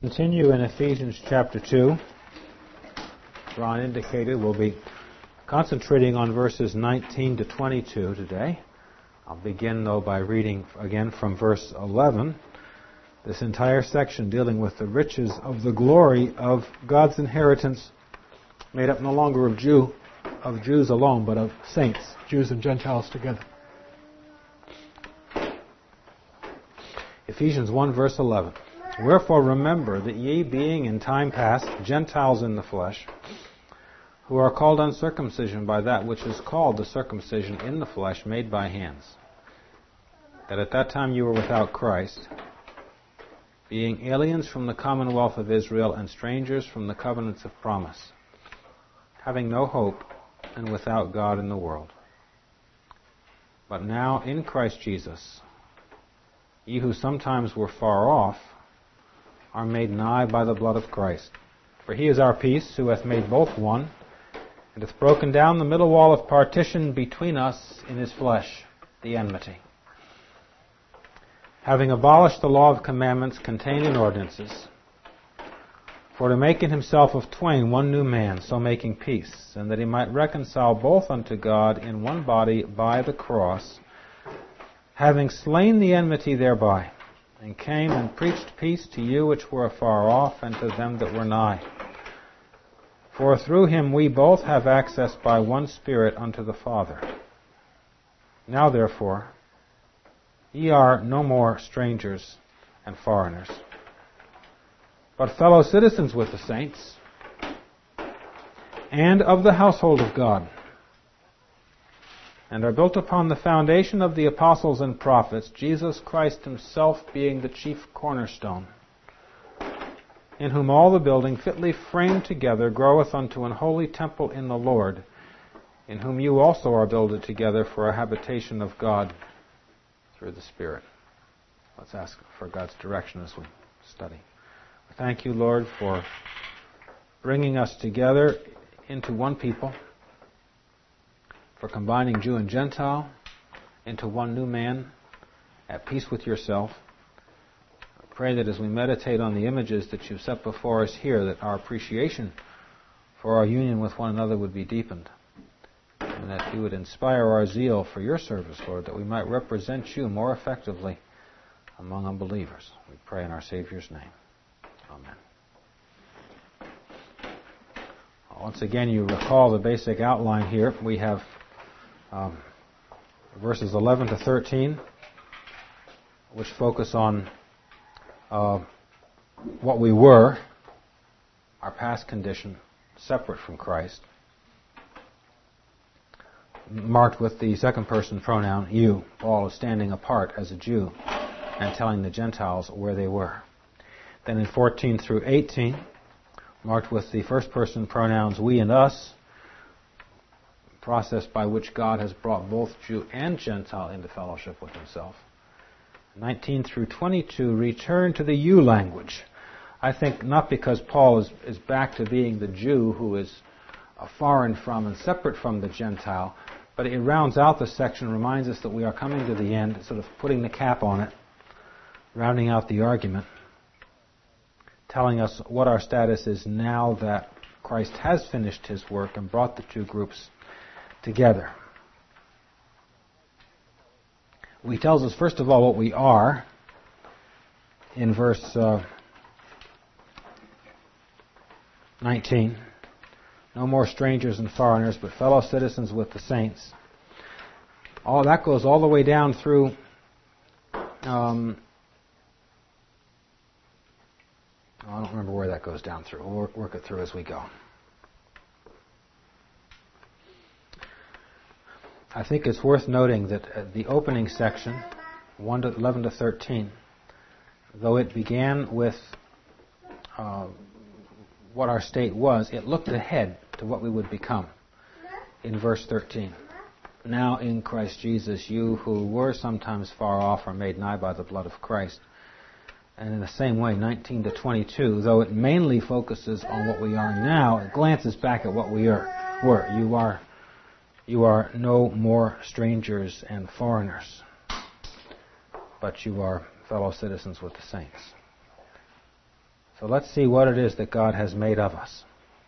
Continue in Ephesians chapter 2. As Ron indicated, we'll be concentrating on verses 19 to 22 today. I'll begin, though, by reading again from verse 11. This entire section dealing with the riches of the glory of God's inheritance, made up no longer of Jews alone, but of saints, Jews and Gentiles together. Ephesians 1 verse 11. Wherefore remember that ye, being in time past Gentiles in the flesh, who are called uncircumcision by that which is called the circumcision in the flesh made by hands, that at that time you were without Christ, being aliens from the commonwealth of Israel and strangers from the covenants of promise, having no hope and without God in the world. But now in Christ Jesus, ye who sometimes were far off are made nigh by the blood of Christ. For he is our peace, who hath made both one, and hath broken down the middle wall of partition between us in his flesh, the enmity, having abolished the law of commandments contained in ordinances, for to make in himself of twain one new man, so making peace, and that he might reconcile both unto God in one body by the cross, having slain the enmity thereby, and came and preached peace to you which were afar off, and to them that were nigh. For through him we both have access by one Spirit unto the Father. Now therefore, ye are no more strangers and foreigners, but fellow citizens with the saints, and of the household of God, and are built upon the foundation of the apostles and prophets, Jesus Christ himself being the chief cornerstone, in whom all the building fitly framed together groweth unto an holy temple in the Lord, in whom you also are builded together for a habitation of God through the Spirit. Let's ask for God's direction as we study. Thank you, Lord, for bringing us together into one people, for combining Jew and Gentile into one new man, at peace with yourself. I pray that as we meditate on the images that you've set before us here, that our appreciation for our union with one another would be deepened, and that you would inspire our zeal for your service, Lord, that we might represent you more effectively among unbelievers. We pray in our Savior's name. Amen. Once again, you recall the basic outline here. We have verses 11 to 13, which focus on what we were, our past condition, separate from Christ, marked with the second person pronoun, you. Paul is standing apart as a Jew and telling the Gentiles where they were. Then in 14 through 18, marked with the first person pronouns, we and us, process by which God has brought both Jew and Gentile into fellowship with himself. 19 through 22 return to the you language. I think not because Paul is back to being the Jew who is foreign from and separate from the Gentile, but it rounds out the section, reminds us that we are coming to the end, sort of putting the cap on it, rounding out the argument, telling us what our status is now that Christ has finished his work and brought the two groups together. He tells us, first of all, what we are in verse 19. No more strangers and foreigners, but fellow citizens with the saints. All that goes all the way down through I don't remember where that goes down through. We'll work it through as we go. I think it's worth noting that the opening section, 11 to 13, though it began with what our state was, it looked ahead to what we would become in verse 13. Now in Christ Jesus, you who were sometimes far off are made nigh by the blood of Christ. And in the same way, 19 to 22, though it mainly focuses on what we are now, it glances back at what we were. You are no more strangers and foreigners, but you are fellow citizens with the saints. So let's see what it is that God has made of us.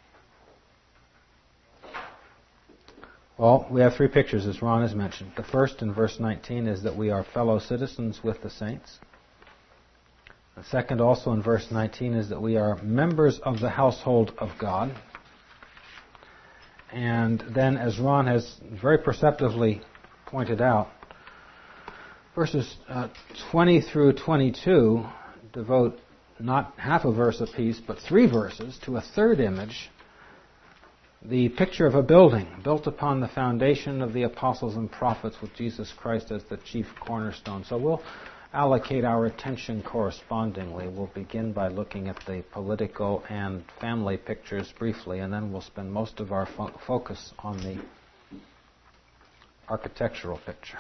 Well, we have three pictures, as Ron has mentioned. The first, in verse 19, is that we are fellow citizens with the saints. The second, also in verse 19, is that we are members of the household of God. And then, as Ron has very perceptively pointed out, verses 20 through 22 devote not half a verse apiece, but 3 verses to a third image, the picture of a building built upon the foundation of the apostles and prophets with Jesus Christ as the chief cornerstone. So we'll allocate our attention correspondingly. We'll begin by looking at the political and family pictures briefly, and then we'll spend most of our focus on the architectural picture.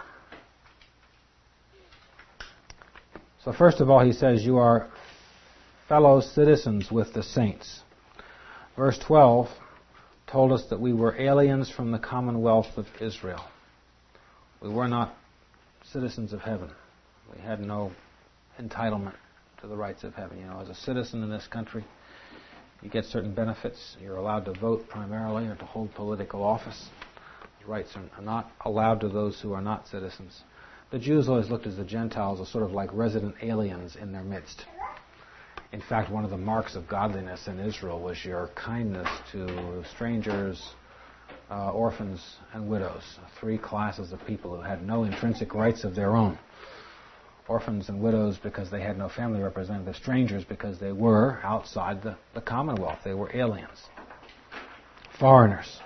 So first of all, he says, you are fellow citizens with the saints. Verse 12 told us that we were aliens from the commonwealth of Israel. We were not citizens of heaven. We had no entitlement to the rights of heaven. You know, as a citizen in this country, you get certain benefits. You're allowed to vote primarily or to hold political office. Those rights are not allowed to those who are not citizens. The Jews always looked at the Gentiles as sort of like resident aliens in their midst. In fact, one of the marks of godliness in Israel was your kindness to strangers, orphans, and widows. 3 classes of people who had no intrinsic rights of their own. Orphans and widows because they had no family representative. Strangers because they were outside the commonwealth. They were aliens. Foreigners.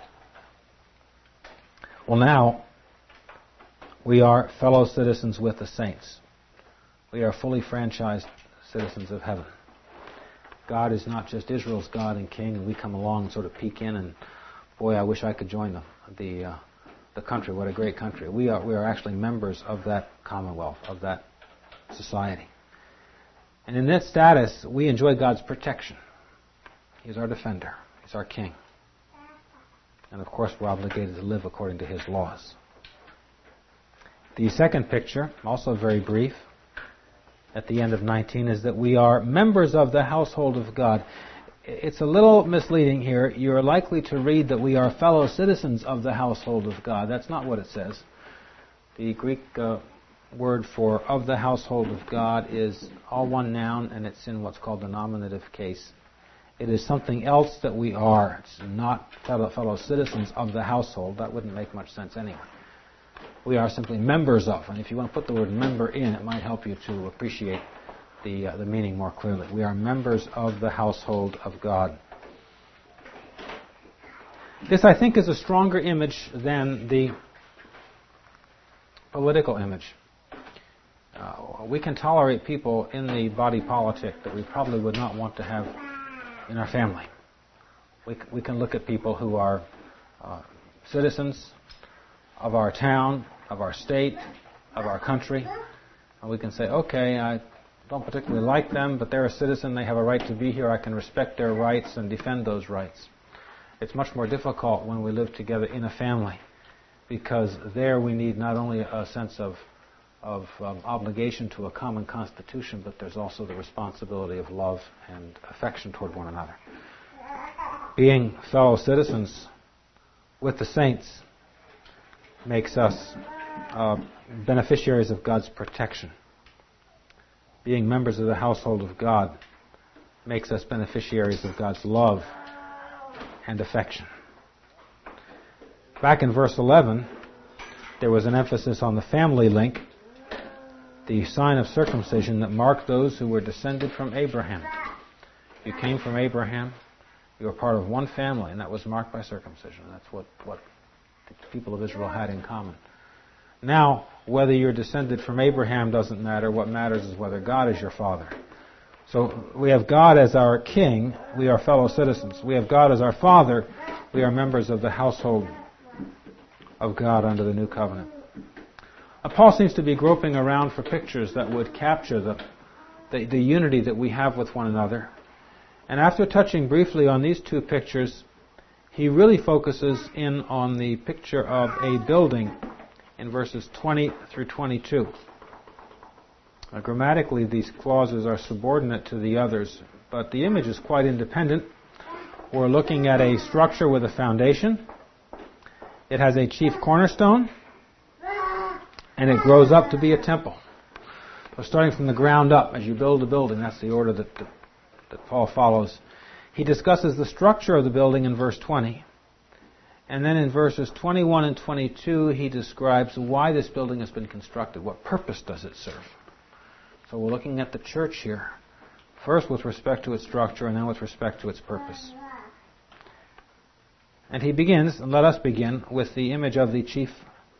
Well, now, we are fellow citizens with the saints. We are fully franchised citizens of heaven. God is not just Israel's God and King, and we come along and sort of peek in, and boy, I wish I could join the country. What a great country! We are actually members of that commonwealth, of that society, and in that status, we enjoy God's protection. He's our defender. He's our King, and of course, we're obligated to live according to His laws. The second picture, also very brief, at the end of 19, is that we are members of the household of God. It's a little misleading here. You're likely to read that we are fellow citizens of the household of God. That's not what it says. The Greek word for of the household of God is all one noun, and it's in what's called the nominative case. It is something else that we are. It's not fellow citizens of the household. That wouldn't make much sense anyway. We are simply members of, and if you want to put the word member in, it might help you to appreciate the meaning more clearly. We are members of the household of God. This, I think, is a stronger image than the political image. We can tolerate people in the body politic that we probably would not want to have in our family. We can look at people who are citizens of our town, of our state, of our country, and we can say, okay, I don't particularly like them, but they're a citizen, they have a right to be here, I can respect their rights and defend those rights. It's much more difficult when we live together in a family, because there we need not only a sense of obligation to a common constitution, but there's also the responsibility of love and affection toward one another. Being fellow citizens with the saints makes us beneficiaries of God's protection. Being members of the household of God makes us beneficiaries of God's love and affection. Back in verse 11, there was an emphasis on the family link, the sign of circumcision that marked those who were descended from Abraham. You came from Abraham, you were part of one family, and that was marked by circumcision. That's what the people of Israel had in common. Now, whether you're descended from Abraham doesn't matter. What matters is whether God is your father. So we have God as our king. We are fellow citizens. We have God as our father. We are members of the household of God under the new covenant. Paul seems to be groping around for pictures that would capture the unity that we have with one another. And after touching briefly on these 2 pictures, he really focuses in on the picture of a building in verses 20 through 22. Grammatically, these clauses are subordinate to the others. but the image is quite independent. We're looking at a structure with a foundation. It has a chief cornerstone, and it grows up to be a temple. So starting from the ground up, as you build a building, that's the order that Paul follows. He discusses the structure of the building in verse 20. And then in verses 21 and 22, he describes why this building has been constructed. What purpose does it serve? So we're looking at the church here. First with respect to its structure, and then with respect to its purpose. And he begins, and let us begin, with the image of the chief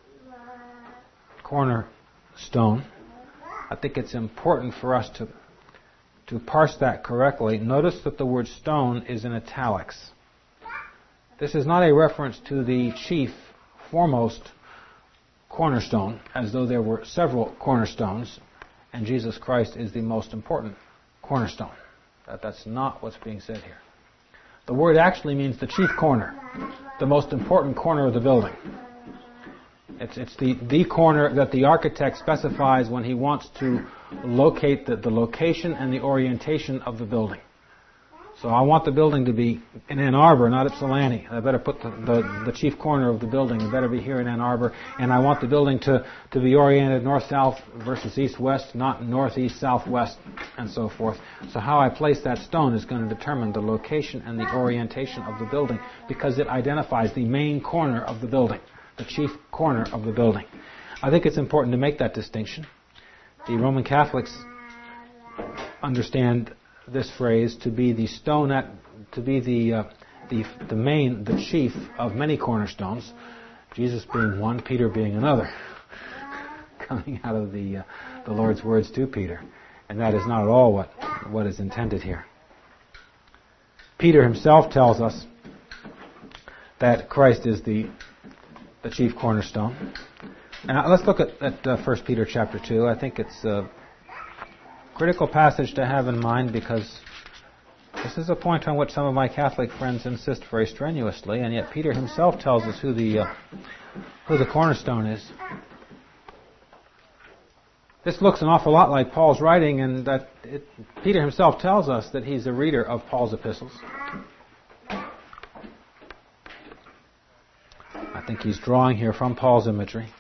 cornerstone. I think it's important for us to parse that correctly. Notice that the word stone is in italics. This is not a reference to the chief, foremost cornerstone, as though there were several cornerstones, and Jesus Christ is the most important cornerstone. That's not what's being said here. The word actually means the chief corner, the most important corner of the building. It's the corner that the architect specifies when he wants to locate the location and the orientation of the building. So I want the building to be in Ann Arbor, not Ypsilanti. I better put the chief corner of the building. It better be here in Ann Arbor. And I want the building to be oriented north-south versus east-west, not northeast-southwest, and so forth. So how I place that stone is going to determine the location and the orientation of the building, because it identifies the main corner of the building, the chief corner of the building. I think it's important to make that distinction. The Roman Catholics understand this phrase to be the stone to be the chief of many cornerstones, Jesus being one, Peter being another, coming out of the Lord's words to Peter. And that is not at all what is intended here. Peter himself tells us that Christ is the chief cornerstone. And let's look at 1 Peter chapter 2. I think it's critical passage to have in mind, because this is a point on which some of my Catholic friends insist very strenuously, and yet Peter himself tells us who the cornerstone is. This looks an awful lot like Paul's writing, and Peter himself tells us that he's a reader of Paul's epistles. I think he's drawing here from Paul's imagery.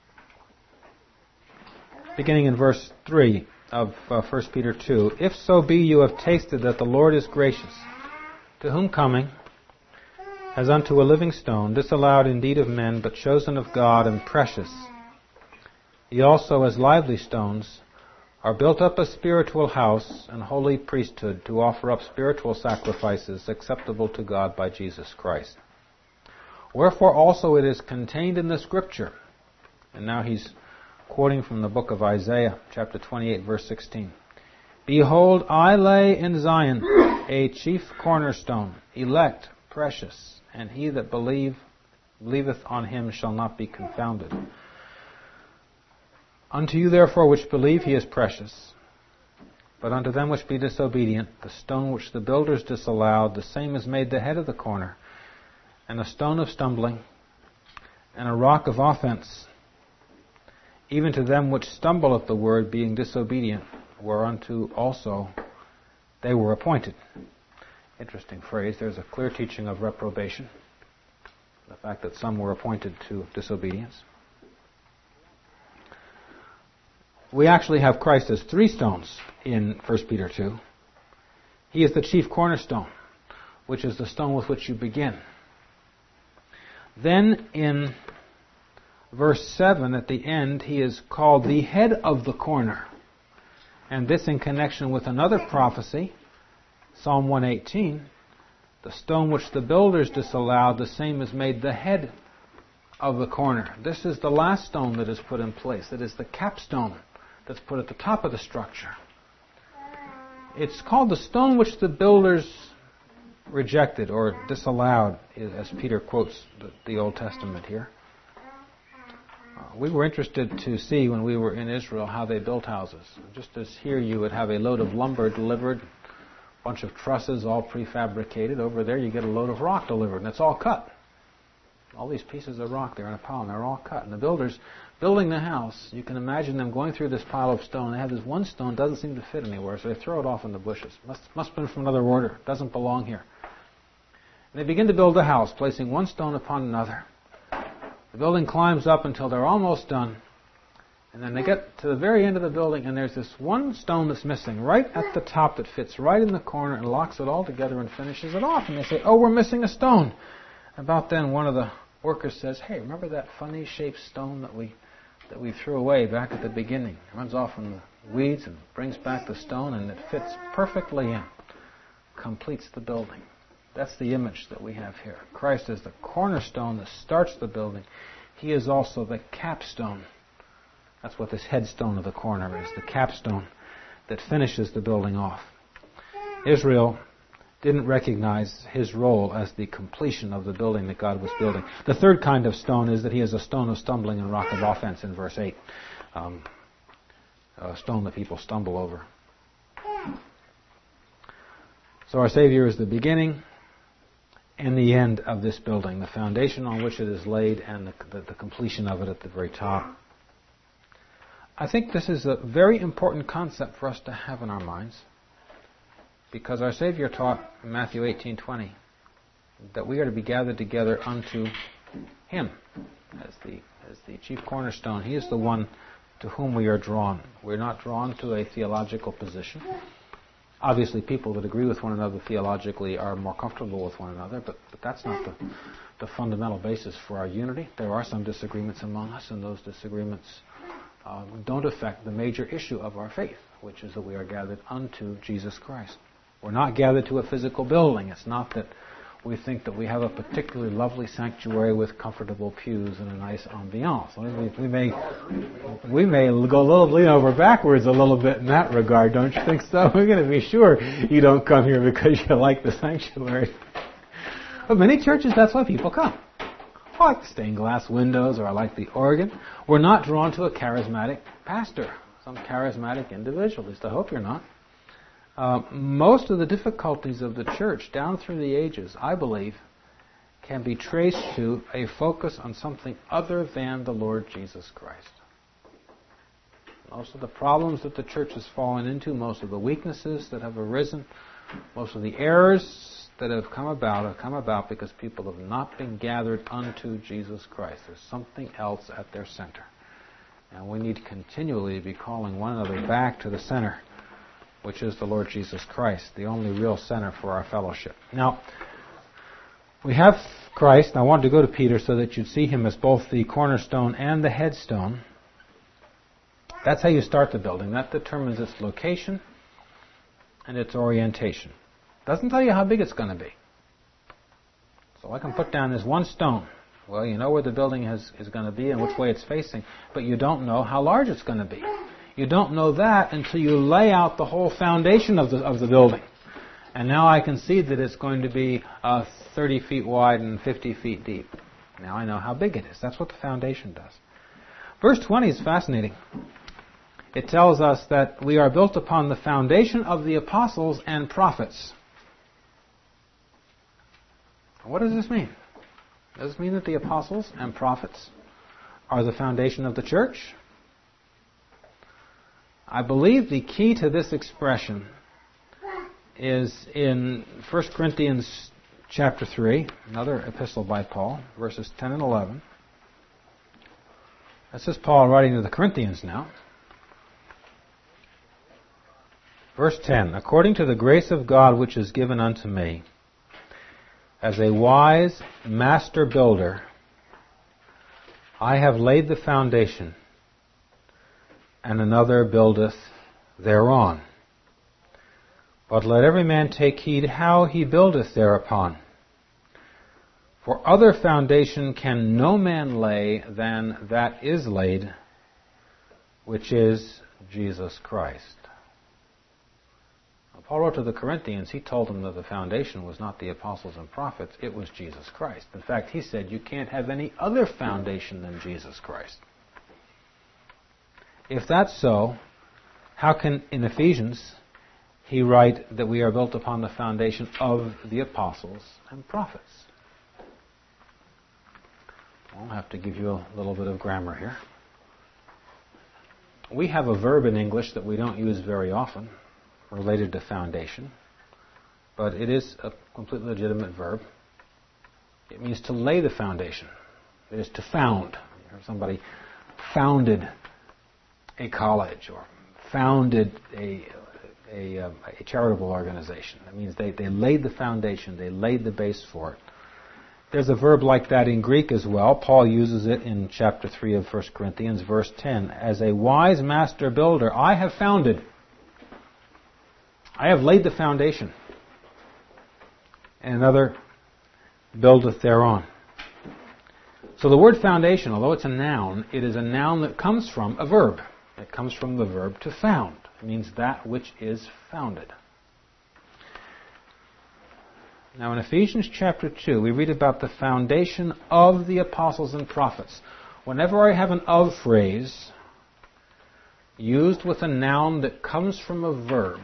Beginning in verse 3 of 1 Peter 2, if so be you have tasted that the Lord is gracious, to whom coming, as unto a living stone, disallowed indeed of men, but chosen of God and precious, ye also as lively stones are built up a spiritual house and holy priesthood, to offer up spiritual sacrifices acceptable to God by Jesus Christ. Wherefore also it is contained in the Scripture, and now he's quoting from the book of Isaiah, chapter 28, verse 16. Behold, I lay in Zion a chief cornerstone, elect, precious, and he that believeth on him shall not be confounded. Unto you therefore which believe he is precious. But unto them which be disobedient, the stone which the builders disallowed, the same is made the head of the corner, and a stone of stumbling, and a rock of offense. Even to them which stumble at the word, being disobedient, whereunto also they were appointed. Interesting phrase. There's a clear teaching of reprobation. The fact that some were appointed to disobedience. We actually have Christ as three stones in 1 Peter 2. He is the chief cornerstone, which is the stone with which you begin. Then in verse 7 at the end, he is called the head of the corner. And this in connection with another prophecy, Psalm 118, the stone which the builders disallowed, the same is made the head of the corner. This is the last stone that is put in place. It is the capstone that's put at the top of the structure. It's called the stone which the builders rejected or disallowed, as Peter quotes the Old Testament here. We were interested to see when we were in Israel how they built houses. Just as here you would have a load of lumber delivered, a bunch of trusses all prefabricated. Over there you get a load of rock delivered, and it's all cut All these pieces of rock there in a pile, and they're all cut. And the builders building the house, you can imagine them going through this pile of stone. They have this one stone, doesn't seem to fit anywhere, so they throw it off in the bushes. Must have been from another order. Doesn't belong here. And they begin to build the house, placing one stone upon another. The building climbs up until they're almost done. And then they get to the very end of the building, and there's this one stone that's missing right at the top that fits right in the corner and locks it all together and finishes it off. And they say, oh, we're missing a stone. About then, one of the workers says, hey, remember that funny-shaped stone that we threw away back at the beginning? Runs off in the weeds and brings back the stone, and it fits perfectly in. Completes the building. That's the image that we have here. Christ is the cornerstone that starts the building. He is also the capstone. That's what this headstone of the corner is, the capstone that finishes the building off. Israel didn't recognize his role as the completion of the building that God was building. The third kind of stone is that he is a stone of stumbling and rock of offense in verse 8. A stone that people stumble over. So our Savior is the beginning and the end of this building, the foundation on which it is laid and the completion of it at the very top. I think this is a very important concept for us to have in our minds, because our Savior taught in Matthew 18:20 that we are to be gathered together unto Him as the chief cornerstone. He is the one to whom we are drawn. We're not drawn to a theological position. Obviously, people that agree with one another theologically are more comfortable with one another, but that's not the fundamental basis for our unity. There are some disagreements among us, and those disagreements don't affect the major issue of our faith, which is that we are gathered unto Jesus Christ. We're not gathered to a physical building. It's not that we think that we have a particularly lovely sanctuary with comfortable pews and a nice ambiance. We may go a little lean over backwards a little bit in that regard, don't you think so? We're going to be sure you don't come here because you like the sanctuary. But many churches, that's why people come. I like the stained glass windows, or I like the organ. We're not drawn to a charismatic pastor, some charismatic individual. At least I hope you're not. Most of the difficulties of the church down through the ages, I believe, can be traced to a focus on something other than the Lord Jesus Christ. Most of the problems that the church has fallen into, most of the weaknesses that have arisen, most of the errors that have come about because people have not been gathered unto Jesus Christ. There's something else at their center. And we need continually to be calling one another back to the center, which is the Lord Jesus Christ, the only real center for our fellowship. Now, we have Christ, and I wanted to go to Peter so that you'd see him as both the cornerstone and the headstone. That's how you start the building. That determines its location and its orientation. Doesn't tell you how big it's going to be. So I can put down this one stone. Well, you know where the building is going to be and which way it's facing, but you don't know how large it's going to be. You don't know that until you lay out the whole foundation of the building. And now I can see that it's going to be 30 feet wide and 50 feet deep. Now I know how big it is. That's what the foundation does. Verse 20 is fascinating. It tells us that we are built upon the foundation of the apostles and prophets. What does this mean? Does it mean that the apostles and prophets are the foundation of the church? I believe the key to this expression is in 1 Corinthians chapter 3, another epistle by Paul, verses 10 and 11. This is Paul writing to the Corinthians now. Verse 10, according to the grace of God which is given unto me, as a wise master builder, I have laid the foundation, and another buildeth thereon. But let every man take heed how he buildeth thereupon. For other foundation can no man lay than that is laid, which is Jesus Christ. Now, Paul wrote to the Corinthians, he told them that the foundation was not the apostles and prophets, it was Jesus Christ. In fact, he said you can't have any other foundation than Jesus Christ. If that's so, how can, in Ephesians, he write that we are built upon the foundation of the apostles and prophets? I'll have to give you a little bit of grammar here. We have a verb in English that we don't use very often, related to foundation, but it is a completely legitimate verb. It means to lay the foundation. It is to found. Somebody founded a college or founded a charitable organization. That means they laid the foundation, they laid the base for it. There's a verb like that in Greek as well. Paul uses it in chapter 3 of 1 Corinthians, verse 10. As a wise master builder, I have founded. I have laid the foundation. And another buildeth thereon. So the word foundation, although it's a noun, it is a noun that comes from a verb. It comes from the verb to found. It means that which is founded. Now in Ephesians chapter 2, we read about the foundation of the apostles and prophets. Whenever I have an of phrase used with a noun that comes from a verb,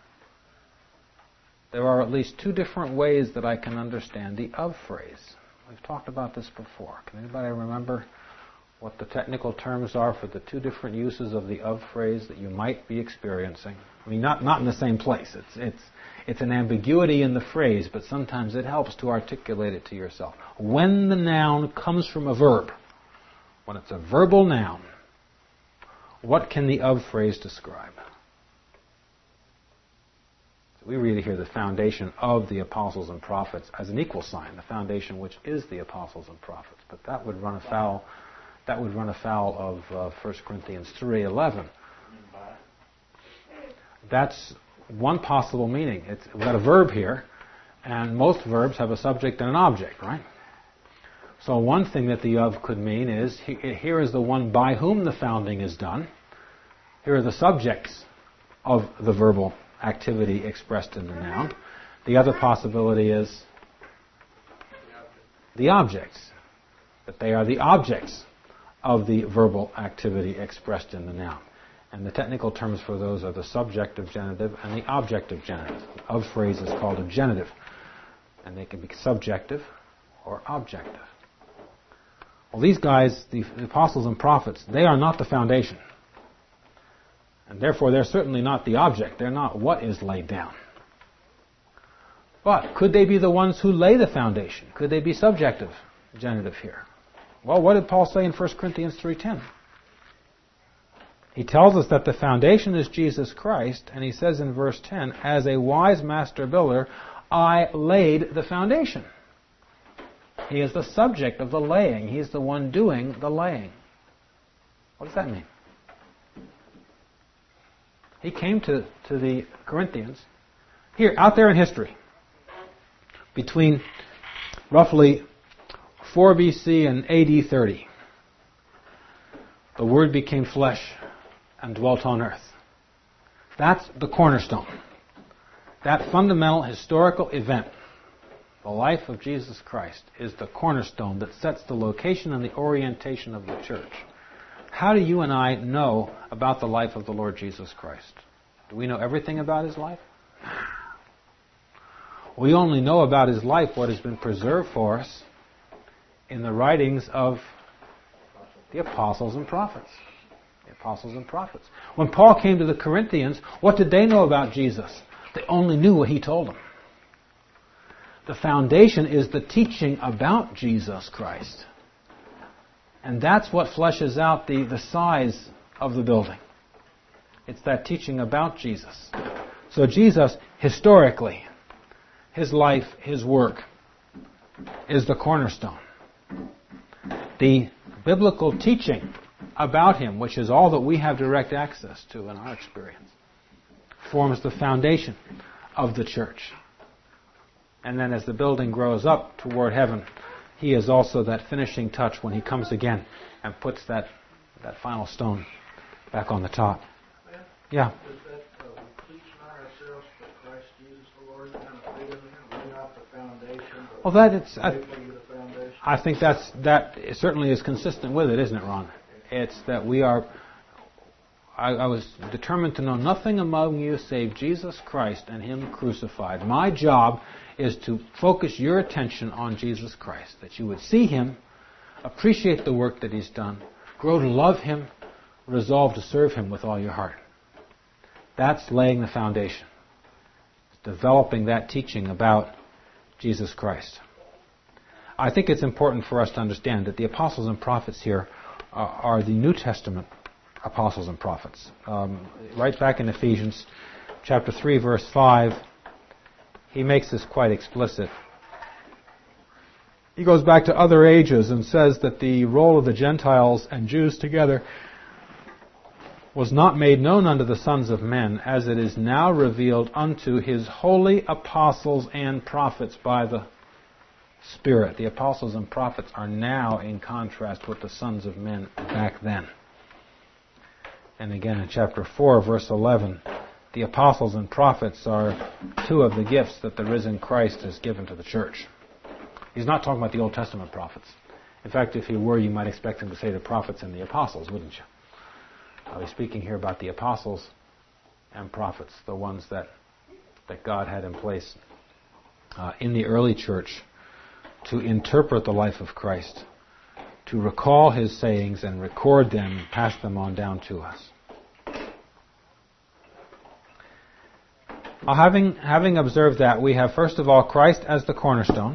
there are at least two different ways that I can understand the of phrase. We've talked about this before. Can anybody remember what the technical terms are for the two different uses of the of phrase that you might be experiencing? I mean, not in the same place. It's an ambiguity in the phrase, but sometimes it helps to articulate it to yourself. When the noun comes from a verb, when it's a verbal noun, what can the of phrase describe? So we read here the foundation of the apostles and prophets as an equal sign, the foundation which is the apostles and prophets. But that would run afoul of 1 Corinthians 3:11. That's one possible meaning. We've got a verb here, and most verbs have a subject and an object, right? So one thing that the of could mean is, here is the one by whom the founding is done. Here are the subjects of the verbal activity expressed in the noun. The other possibility is the objects, that they are the objects of the verbal activity expressed in the noun. And the technical terms for those are the subjective genitive and the objective genitive. Of phrase is called a genitive, and they can be subjective or objective. Well, these guys, the apostles and prophets, they are not the foundation. And therefore, they're certainly not the object. They're not what is laid down. But could they be the ones who lay the foundation? Could they be subjective genitive here? Well, what did Paul say in 1 Corinthians 3:10? He tells us that the foundation is Jesus Christ, and he says in verse 10, as a wise master builder, I laid the foundation. He is the subject of the laying. He is the one doing the laying. What does that mean? He came to the Corinthians, here, out there in history, between roughly 4 BC and AD 30. The Word became flesh and dwelt on earth. That's the cornerstone. That fundamental historical event, the life of Jesus Christ, is the cornerstone that sets the location and the orientation of the church. How do you and I know about the life of the Lord Jesus Christ? Do we know everything about His life? We only know about His life what has been preserved for us in the writings of the apostles and prophets. The apostles and prophets. When Paul came to the Corinthians, what did they know about Jesus? They only knew what he told them. The foundation is the teaching about Jesus Christ. And that's what fleshes out the size of the building. It's that teaching about Jesus. So Jesus, historically, His life, His work, is the cornerstone. The biblical teaching about Him, which is all that we have direct access to in our experience, forms the foundation of the church. And then as the building grows up toward heaven, He is also that finishing touch when He comes again and puts that final stone back on the top. Yeah. Is that we teach not ourselves but Christ Jesus the Lord, kind of freedom, we're not the foundation, but the foundation? I think that certainly is consistent with it, isn't it, Ron? It's that we are. I was determined to know nothing among you save Jesus Christ and Him crucified. My job is to focus your attention on Jesus Christ, that you would see Him, appreciate the work that He's done, grow to love Him, resolve to serve Him with all your heart. That's laying the foundation. It's developing that teaching about Jesus Christ. I think it's important for us to understand that the apostles and prophets here are the New Testament apostles and prophets. Right back in Ephesians chapter 3, verse 5, he makes this quite explicit. He goes back to other ages and says that the role of the Gentiles and Jews together was not made known unto the sons of men, as it is now revealed unto His holy apostles and prophets by the Spirit. The apostles and prophets are now in contrast with the sons of men back then. And again in chapter 4, verse 11, the apostles and prophets are two of the gifts that the risen Christ has given to the church. He's not talking about the Old Testament prophets. In fact, if he were, you might expect him to say the prophets and the apostles, wouldn't you? He's speaking here about the apostles and prophets, the ones that God had in place in the early church to interpret the life of Christ, to recall His sayings and record them, pass them on down to us. Having observed that, we have first of all Christ as the cornerstone.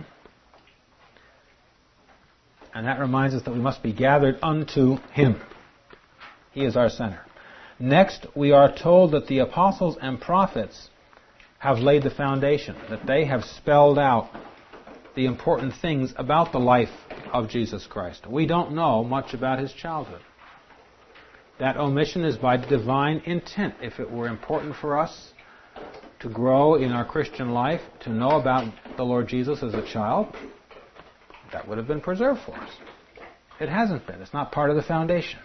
And that reminds us that we must be gathered unto Him. He is our center. Next, we are told that the apostles and prophets have laid the foundation, that they have spelled out the important things about the life of Jesus Christ. We don't know much about His childhood. That omission is by divine intent. If it were important for us to grow in our Christian life, to know about the Lord Jesus as a child, that would have been preserved for us. It hasn't been. It's not part of the foundation.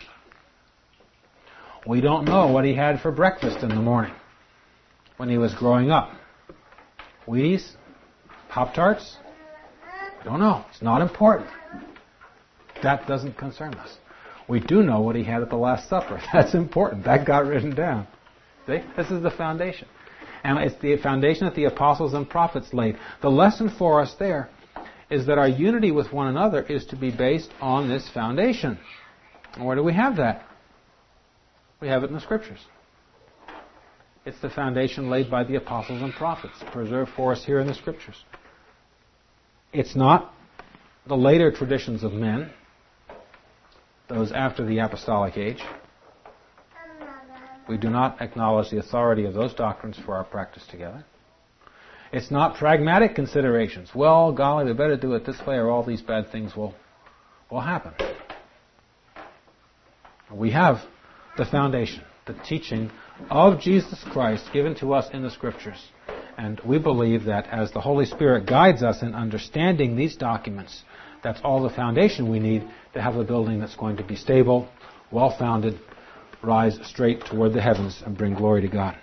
We don't know what He had for breakfast in the morning when He was growing up. Wheaties? Pop-Tarts? We don't know. It's not important. That doesn't concern us. We do know what He had at the Last Supper. That's important. That got written down. See? This is the foundation. And it's the foundation that the apostles and prophets laid. The lesson for us there is that our unity with one another is to be based on this foundation. And where do we have that? We have it in the Scriptures. It's the foundation laid by the apostles and prophets, preserved for us here in the Scriptures. It's not the later traditions of men, those after the apostolic age. We do not acknowledge the authority of those doctrines for our practice together. It's not pragmatic considerations. Well, golly, we better do it this way or all these bad things will happen. We have the foundation, the teaching of Jesus Christ given to us in the Scriptures. And we believe that as the Holy Spirit guides us in understanding these documents, that's all the foundation we need to have a building that's going to be stable, well-founded, rise straight toward the heavens and bring glory to God.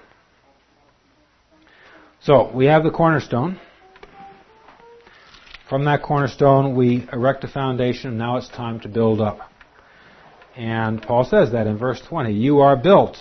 So, we have the cornerstone. From that cornerstone, we erect a foundation. Now it's time to build up. And Paul says that in verse 20. You are built.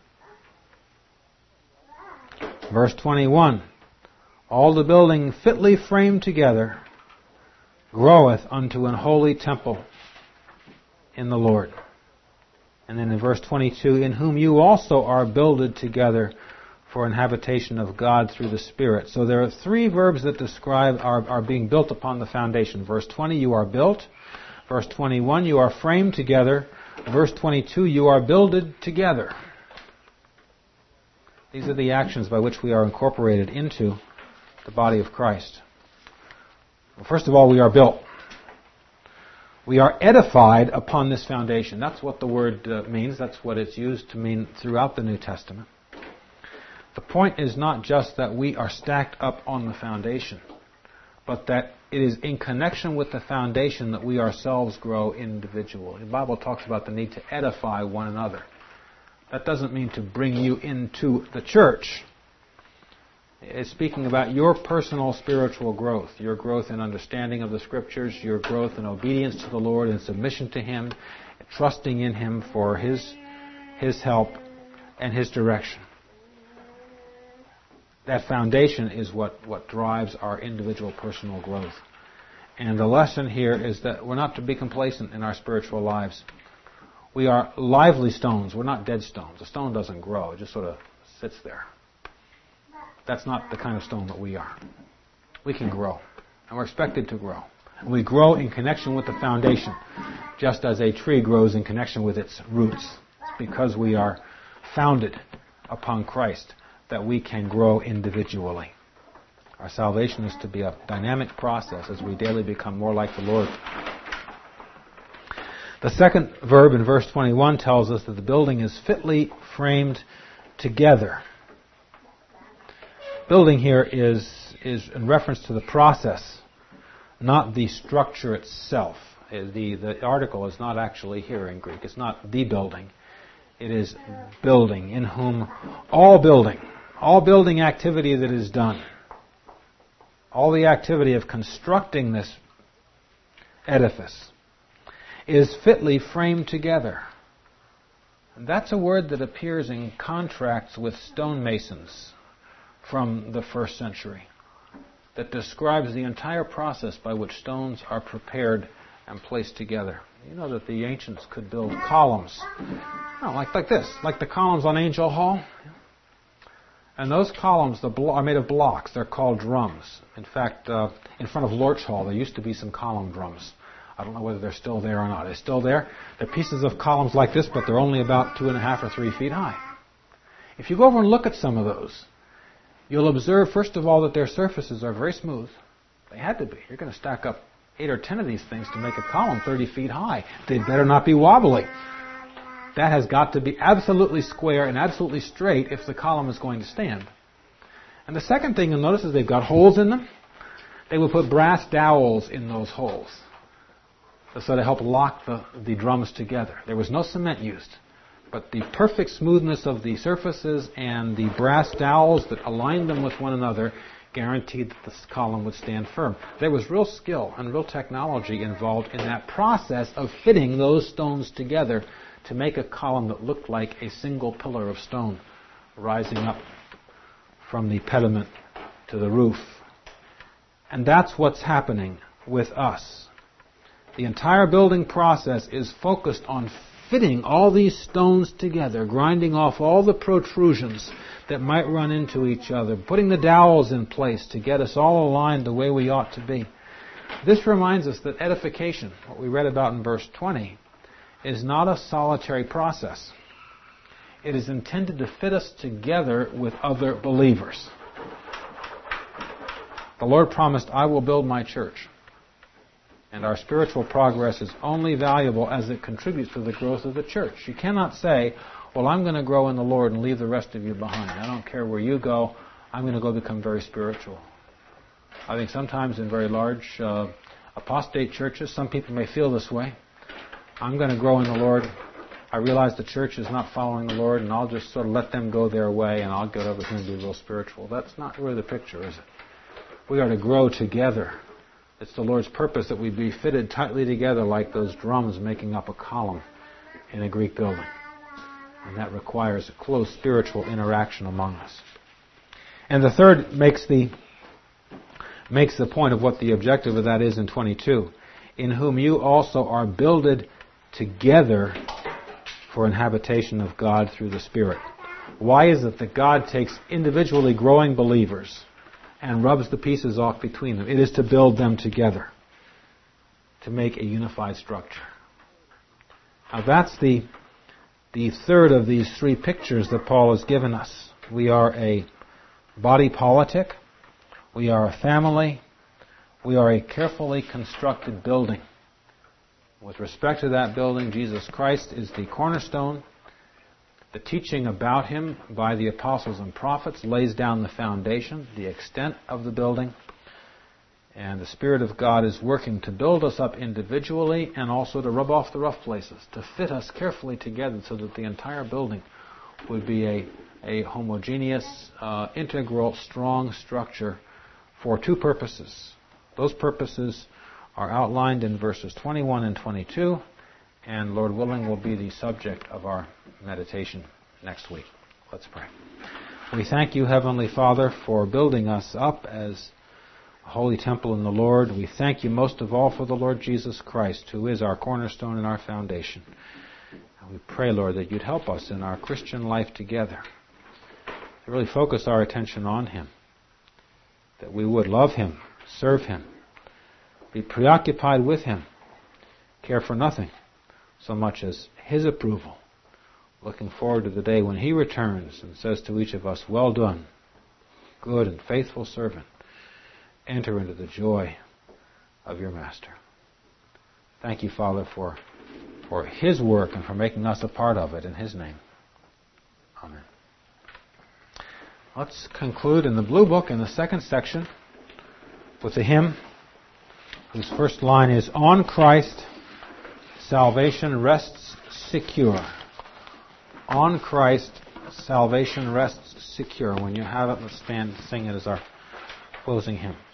Verse 21. All the building fitly framed together groweth unto an holy temple in the Lord. And then in verse 22, in whom you also are builded together for an habitation of God through the Spirit. So there are three verbs that describe our being built upon the foundation. Verse 20, you are built. Verse 21, you are framed together. Verse 22, you are builded together. These are the actions by which we are incorporated into the body of Christ. Well, first of all, we are built. We are edified upon this foundation. That's what the word means. That's what it's used to mean throughout the New Testament. The point is not just that we are stacked up on the foundation, but that it is in connection with the foundation that we ourselves grow individually. The Bible talks about the need to edify one another. That doesn't mean to bring you into the church. It's speaking about your personal spiritual growth, your growth in understanding of the Scriptures, your growth in obedience to the Lord and submission to Him, trusting in Him for His help and His direction. That foundation is what drives our individual personal growth. And the lesson here is that we're not to be complacent in our spiritual lives. We are lively stones. We're not dead stones. A stone doesn't grow. It just sort of sits there. That's not the kind of stone that we are. We can grow. And we're expected to grow. And we grow in connection with the foundation, just as a tree grows in connection with its roots. It's because we are founded upon Christ that we can grow individually. Our salvation is to be a dynamic process as we daily become more like the Lord. The second verb in verse 21 tells us that the building is fitly framed together. Building here is in reference to the process, not the structure itself. The article is not actually here in Greek. It's not the building. It is building, in whom all building activity that is done, all the activity of constructing this edifice is fitly framed together. And that's a word that appears in contracts with stonemasons from the first century that describes the entire process by which stones are prepared and placed together. You know that the ancients could build columns, like this, like the columns on Angel Hall. And those columns are made of blocks. They're called drums. In fact, in front of Lorch Hall, there used to be some column drums. I don't know whether they're still there or not. They're still there. They're pieces of columns like this, but they're only about 2.5 or 3 feet high. If you go over and look at some of those, you'll observe, first of all, that their surfaces are very smooth. They had to be. You're going to stack up 8 or 10 of these things to make a column 30 feet high. They better not be wobbly. That has got to be absolutely square and absolutely straight if the column is going to stand. And the second thing you'll notice is they've got holes in them. They will put brass dowels in those holes so to help lock the drums together. There was no cement used, but the perfect smoothness of the surfaces and the brass dowels that aligned them with one another guaranteed that this column would stand firm. There was real skill and real technology involved in that process of fitting those stones together to make a column that looked like a single pillar of stone rising up from the pediment to the roof. And that's what's happening with us. The entire building process is focused on fitting all these stones together, grinding off all the protrusions that might run into each other, putting the dowels in place to get us all aligned the way we ought to be. This reminds us that edification, what we read about in verse 20, is not a solitary process. It is intended to fit us together with other believers. The Lord promised, "I will build my church." And our spiritual progress is only valuable as it contributes to the growth of the church. You cannot say, "Well, I'm going to grow in the Lord and leave the rest of you behind. I don't care where you go. I'm going to go become very spiritual." I think sometimes in very large apostate churches, some people may feel this way. I'm going to grow in the Lord. I realize the church is not following the Lord, and I'll just sort of let them go their way, and I'll get over here and be real spiritual. That's not really the picture, is it? We are to grow together. It's the Lord's purpose that we be fitted tightly together like those drums making up a column in a Greek building. And that requires a close spiritual interaction among us. And the third makes the point of what the objective of that is in 22. In whom you also are builded together for an habitation of God through the Spirit. Why is it that God takes individually growing believers and rubs the pieces off between them? It is to build them together, to make a unified structure. Now that's the third of these three pictures that Paul has given us. We are a body politic, we are a family, we are a carefully constructed building. With respect to that building, Jesus Christ is the cornerstone. The teaching about Him by the apostles and prophets lays down the foundation, the extent of the building. And the Spirit of God is working to build us up individually and also to rub off the rough places, to fit us carefully together so that the entire building would be a homogeneous, integral, strong structure for two purposes. Those purposes are outlined in verses 21 and 22, and Lord willing will be the subject of our meditation next week. Let's pray. We thank you, Heavenly Father, for building us up as a holy temple in the Lord. We thank you most of all for the Lord Jesus Christ, who is our cornerstone and our foundation. And we pray, Lord, that you'd help us in our Christian life together to really focus our attention on him, that we would love him, serve him, be preoccupied with him, care for nothing so much as his approval, looking forward to the day when he returns and says to each of us, "Well done, good and faithful servant. Enter into the joy of your master." Thank you, Father, for his work and for making us a part of it in his name. Amen. Let's conclude in the Blue Book in the second section with the hymn whose first line is, "On Christ salvation rests secure." On Christ salvation rests secure. When you have it, let's stand and sing it as our closing hymn.